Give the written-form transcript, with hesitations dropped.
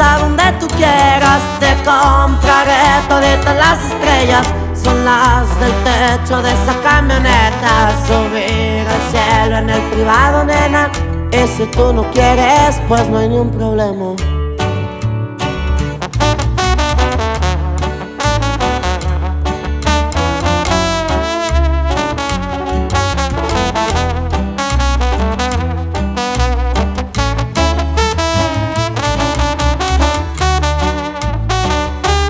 hasta donde tú quieras. Te compraré toditas las estrellas, son las del techo de esa camioneta. Subir al cielo en el privado, nena. Y si tú no quieres, pues no hay ni un problema.